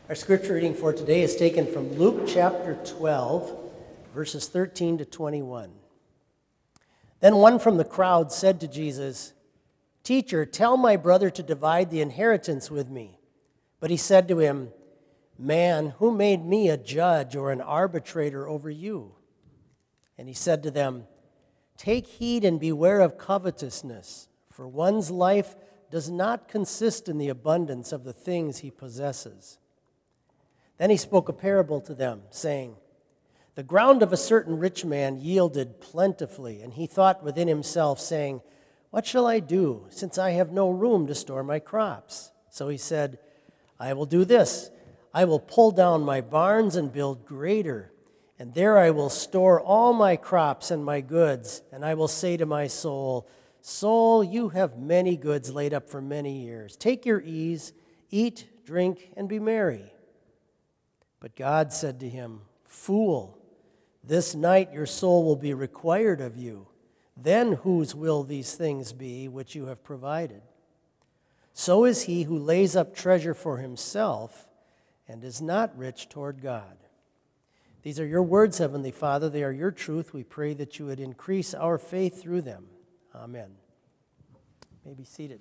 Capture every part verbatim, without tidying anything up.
Our scripture reading for today is taken from Luke chapter twelve, verses thirteen to twenty-one. Then one from the crowd said to Jesus, "Teacher, tell my brother to divide the inheritance with me." But he said to him, "Man, who made me a judge or an arbitrator over you?" And he said to them, "Take heed and beware of covetousness, for one's life does not consist in the abundance of the things he possesses." Then he spoke a parable to them, saying, "The ground of a certain rich man yielded plentifully, and he thought within himself, saying, 'What shall I do, since I have no room to store my crops?' So he said, 'I will do this. I will pull down my barns and build greater, and there I will store all my crops and my goods. And I will say to my soul, Soul, you have many goods laid up for many years. Take your ease, eat, drink, and be merry.' But God said to him, 'Fool, this night your soul will be required of you. Then whose will these things be which you have provided? So is he who lays up treasure for himself and is not rich toward God.' These are your words, Heavenly Father. They are your truth. We pray that you would increase our faith through them. Amen." You may be seated.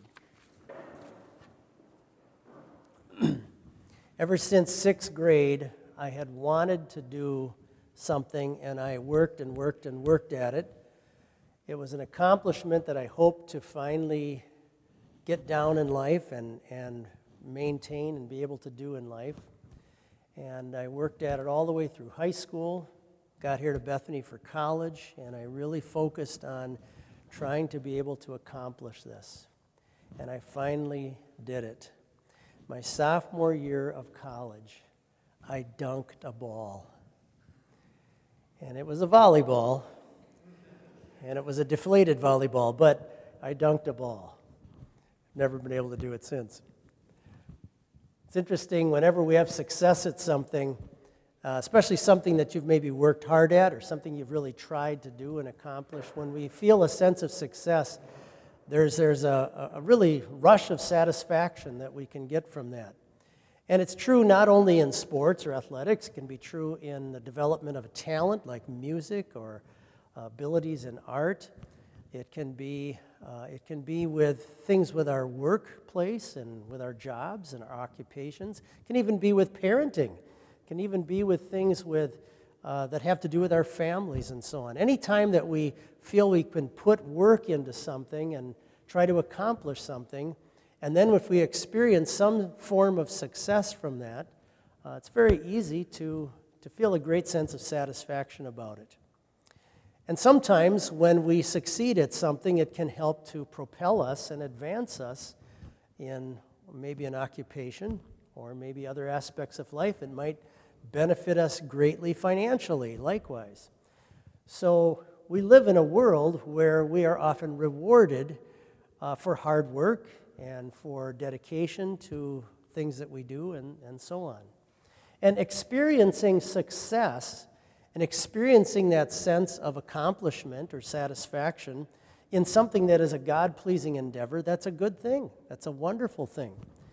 Ever since sixth grade, I had wanted to do something, and I worked and worked and worked at it. It was an accomplishment that I hoped to finally get down in life and, and maintain and be able to do in life. And I worked at it all the way through high school, got here to Bethany for college, and I really focused on trying to be able to accomplish this. And I finally did it. My sophomore year of college, I dunked a ball. And it was a volleyball, and it was a deflated volleyball, but I dunked a ball. Never been able to do it since. It's interesting, whenever we have success at something, uh, especially something that you've maybe worked hard at or something you've really tried to do and accomplish, when we feel a sense of success, there's, there's a, a really rush of satisfaction that we can get from that. And it's true not only in sports or athletics, it can be true in the development of a talent like music or uh, abilities in art. It can be uh, it can be with things with our workplace and with our jobs and our occupations. It can even be with parenting. It can even be with things with uh, that have to do with our families and so on. Anytime that we feel we can put work into something and try to accomplish something, and then if we experience some form of success from that, uh, it's very easy to, to feel a great sense of satisfaction about it. And sometimes when we succeed at something, it can help to propel us and advance us in maybe an occupation or maybe other aspects of life. It might benefit us greatly financially, likewise. So we live in a world where we are often rewarded uh, for hard work and for dedication to things that we do and, and so on. And experiencing success and experiencing that sense of accomplishment or satisfaction in something that is a God-pleasing endeavor, that's a good thing. That's a wonderful thing.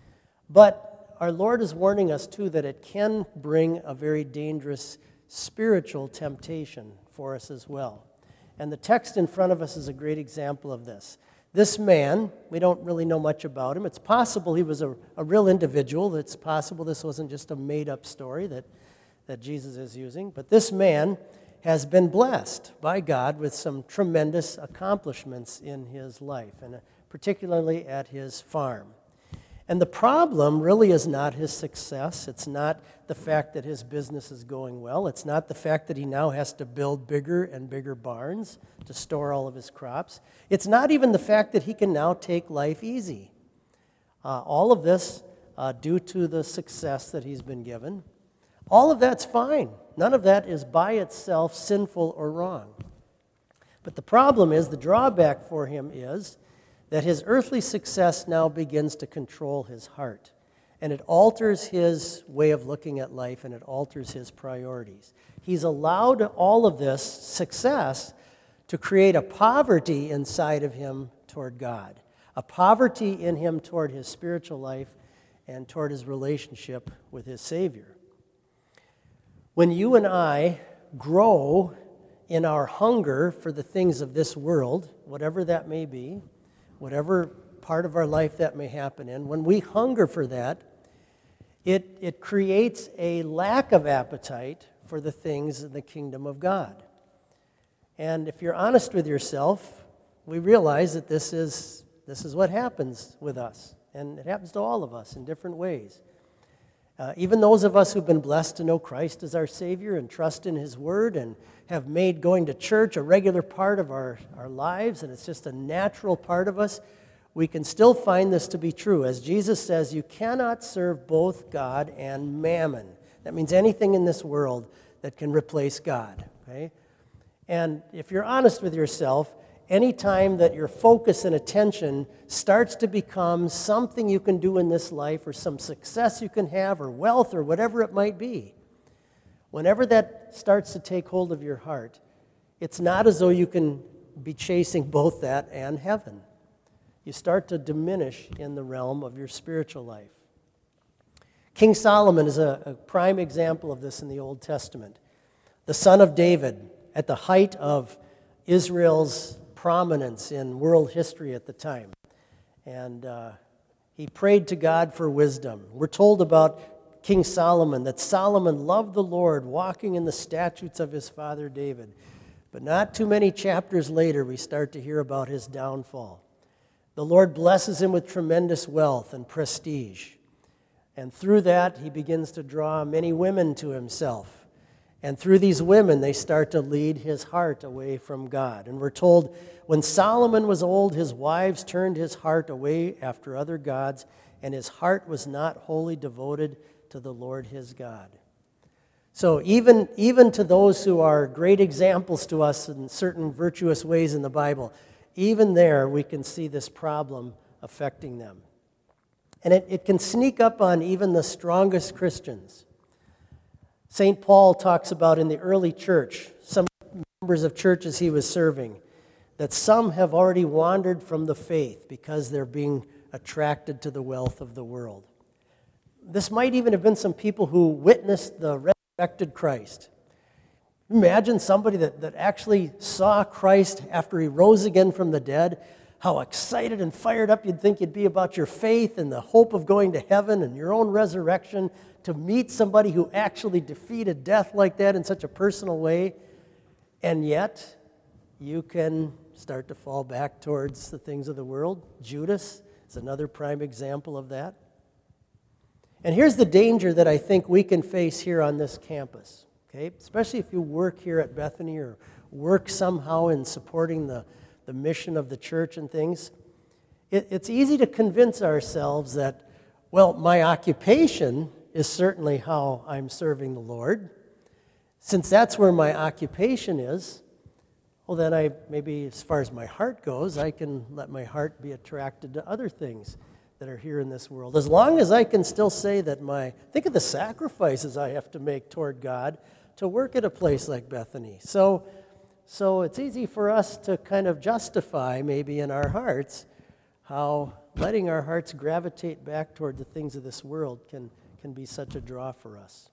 But our Lord is warning us, too, that it can bring a very dangerous spiritual temptation for us as well. And the text in front of us is a great example of this. This man, we don't really know much about him. It's possible he was a, a real individual. It's possible this wasn't just a made-up story that that Jesus is using. But this man has been blessed by God with some tremendous accomplishments in his life, and particularly at his farm. And the problem really is not his success. It's not the fact that his business is going well. It's not the fact that he now has to build bigger and bigger barns to store all of his crops. It's not even the fact that he can now take life easy. Uh, all of this uh, due to the success that he's been given. All of that's fine. None of that is by itself sinful or wrong. But the problem is, the drawback for him is that his earthly success now begins to control his heart. And it alters his way of looking at life, and it alters his priorities. He's allowed all of this success to create a poverty inside of him toward God, a poverty in him toward his spiritual life, and toward his relationship with his Savior. When you and I grow in our hunger for the things of this world, whatever that may be, whatever part of our life that may happen in, when we hunger for that, it, it creates a lack of appetite for the things in the kingdom of God. And if you're honest with yourself, we realize that this is, this is what happens with us. And it happens to all of us in different ways. Uh, even those of us who've been blessed to know Christ as our Savior and trust in His Word and have made going to church a regular part of our, our lives, and it's just a natural part of us, we can still find this to be true. As Jesus says, you cannot serve both God and mammon. That means anything in this world that can replace God. Okay? And if you're honest with yourself, any time that your focus and attention starts to become something you can do in this life or some success you can have or wealth or whatever it might be, whenever that starts to take hold of your heart, it's not as though you can be chasing both that and heaven. You start to diminish in the realm of your spiritual life. King Solomon is a, a prime example of this in the Old Testament. The son of David, at the height of Israel's prominence in world history at the time. And uh, he prayed to God for wisdom. We're told about King Solomon that Solomon loved the Lord, walking in the statutes of his father David. But not too many chapters later, we start to hear about his downfall. The Lord blesses him with tremendous wealth and prestige. And through that, he begins to draw many women to himself. And through these women, they start to lead his heart away from God. And we're told when Solomon was old, his wives turned his heart away after other gods, and his heart was not wholly devoted to the Lord his God. So even, even to those who are great examples to us in certain virtuous ways in the Bible, even there we can see this problem affecting them. And it, it can sneak up on even the strongest Christians. Saint Paul talks about in the early church, some members of churches he was serving, that some have already wandered from the faith because they're being attracted to the wealth of the world. This might even have been some people who witnessed the resurrected Christ. Imagine somebody that, that actually saw Christ after he rose again from the dead, how excited and fired up you'd think you'd be about your faith and the hope of going to heaven and your own resurrection, to meet somebody who actually defeated death like that in such a personal way. And yet, you can start to fall back towards the things of the world. Judas is another prime example of that. And here's the danger that I think we can face here on this campus, okay? Especially if you work here at Bethany or work somehow in supporting the, the mission of the church and things. It, it's easy to convince ourselves that, well, my occupation is certainly how I'm serving the Lord. Since that's where my occupation is, well, then I maybe as far as my heart goes, I can let my heart be attracted to other things that are here in this world. As long as I can still say that my, think of the sacrifices I have to make toward God to work at a place like Bethany. So, so it's easy for us to kind of justify maybe in our hearts how letting our hearts gravitate back toward the things of this world can, can be such a draw for us.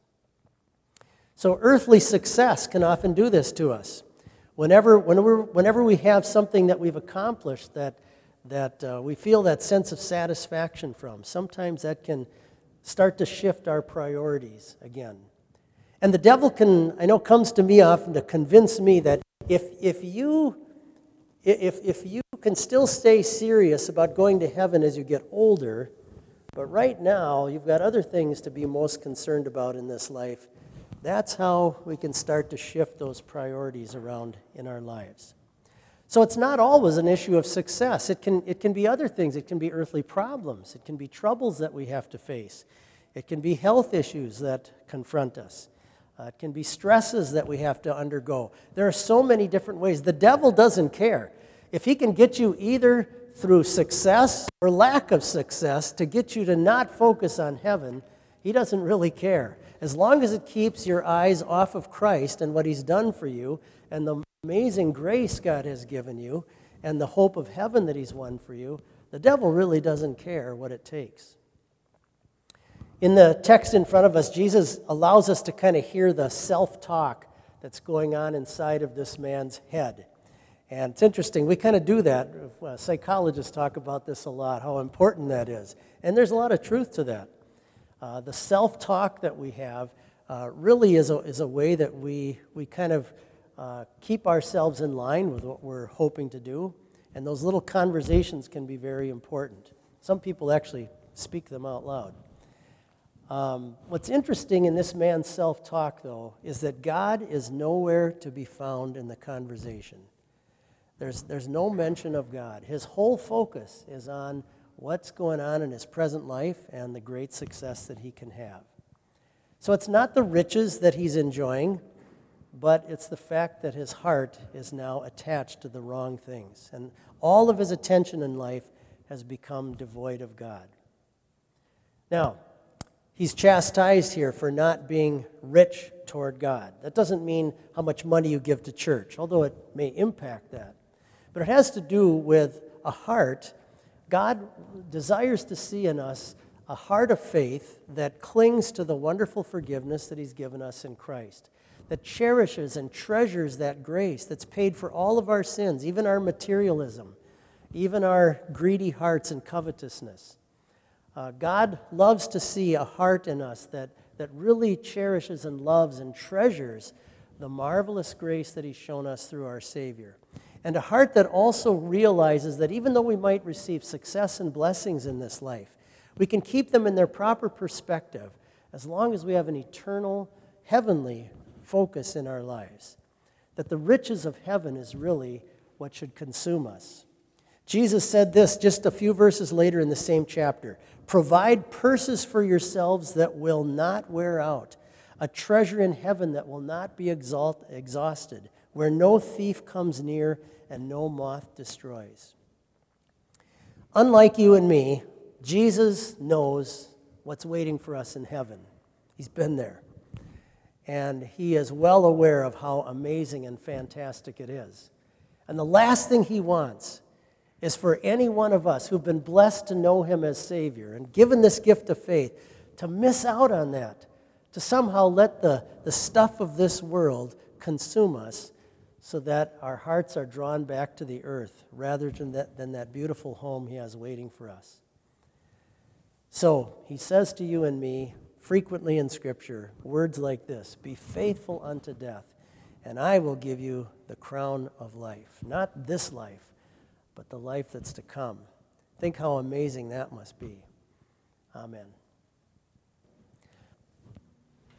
So earthly success can often do this to us. Whenever, whenever, whenever we have something that we've accomplished that that uh, we feel that sense of satisfaction from, sometimes that can start to shift our priorities again. And the devil can, I know, comes to me often to convince me that if if you if if you can still stay serious about going to heaven as you get older, but right now you've got other things to be most concerned about in this life, that's how we can start to shift those priorities around in our lives. So it's not always an issue of success. It can, it can be other things. It can be earthly problems. It can be troubles that we have to face. It can be health issues that confront us. Uh, it can be stresses that we have to undergo. There are so many different ways. The devil doesn't care. If he can get you either through success or lack of success to get you to not focus on heaven, he doesn't really care. As long as it keeps your eyes off of Christ and what he's done for you and the amazing grace God has given you and the hope of heaven that he's won for you, the devil really doesn't care what it takes. In the text in front of us, Jesus allows us to kind of hear the self-talk that's going on inside of this man's head. And it's interesting, we kind of do that. Uh, psychologists talk about this a lot, how important that is. And there's a lot of truth to that. Uh, the self-talk that we have uh, really is a, is a way that we, we kind of uh, keep ourselves in line with what we're hoping to do. And those little conversations can be very important. Some people actually speak them out loud. Um, what's interesting in this man's self-talk, though, is that God is nowhere to be found in the conversation. There's, there's no mention of God. His whole focus is on what's going on in his present life and the great success that he can have. So it's not the riches that he's enjoying, but it's the fact that his heart is now attached to the wrong things. And all of his attention in life has become devoid of God. Now, he's chastised here for not being rich toward God. That doesn't mean how much money you give to church, although it may impact that. But it has to do with a heart. God desires to see in us a heart of faith that clings to the wonderful forgiveness that he's given us in Christ, that cherishes and treasures that grace that's paid for all of our sins, even our materialism, even our greedy hearts and covetousness. Uh, God loves to see a heart in us that, that really cherishes and loves and treasures the marvelous grace that he's shown us through our Savior. And a heart that also realizes that even though we might receive success and blessings in this life, we can keep them in their proper perspective as long as we have an eternal, heavenly focus in our lives. That the riches of heaven is really what should consume us. Jesus said this just a few verses later in the same chapter. Provide purses for yourselves that will not wear out, a treasure in heaven that will not be exalt, exhausted, where no thief comes near and no moth destroys. Unlike you and me, Jesus knows what's waiting for us in heaven. He's been there. And he is well aware of how amazing and fantastic it is. And the last thing he wants is for any one of us who've been blessed to know him as Savior and given this gift of faith to miss out on that, to somehow let the, the stuff of this world consume us so that our hearts are drawn back to the earth rather than that, than that beautiful home he has waiting for us. So he says to you and me frequently in Scripture words like this, be faithful unto death, and I will give you the crown of life. Not this life, but the life that's to come. Think how amazing that must be. Amen.